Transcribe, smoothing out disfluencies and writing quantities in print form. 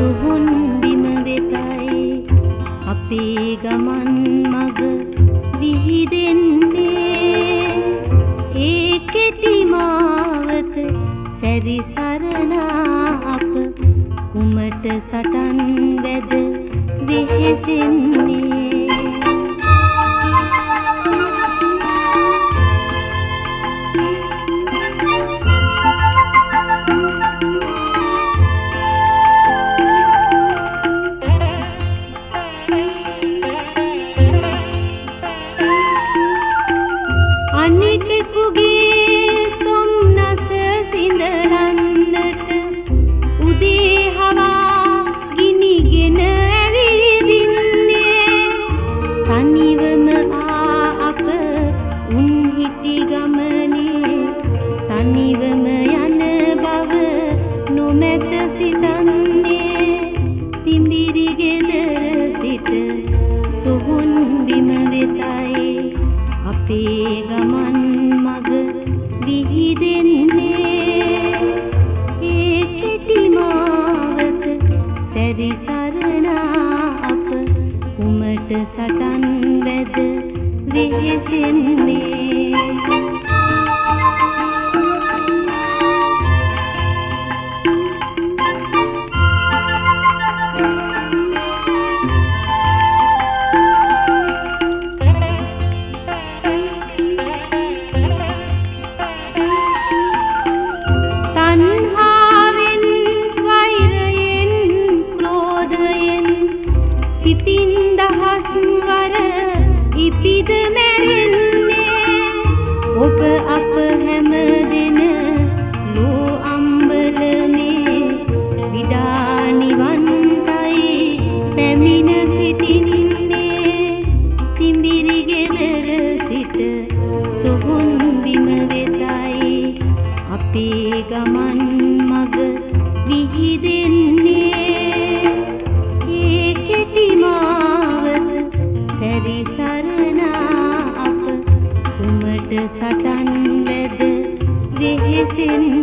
සුහුන් බිම වෙතයි අපේ ගමන් මග විහිදෙන්නේ ඒ කෙටි මාවත සැරිසරනා අප කුමට සටන් වැද වෙහෙසෙන්නේ අනිකෙකුගේ සොම්නස සිඳලන්නට උදේ හවා ගිනිගෙන ඇවිදින්නේ තනිවම අප උන් හිටි ගමනේ තනිවම යන බව නොමැත සිතන්නේ තිඹිරි ගෙදර සිට සොහොන් බිම වෙතයි අපේ ගමන් මග විහිදෙන්නේ ඒ කෙටි මාවත සැරිසරනා අප කුමට සටන් වැද වෙහෙසෙන්නේ සිතින් දහස් වර ඉපිද මැරෙන්නේ ඔබ අප හැම දෙන ලෝ අම්බලමේ විඩා නිවන්තයි පැමිණ සිටින්නේ තිඹිරි ගෙදර සිට සොහොන් බිම වෙතයි අපේ ගමන් මග විහිදෙන්නේ සැරිසරනා අප කුමට සටන් වැද වෙහෙසෙන්නේ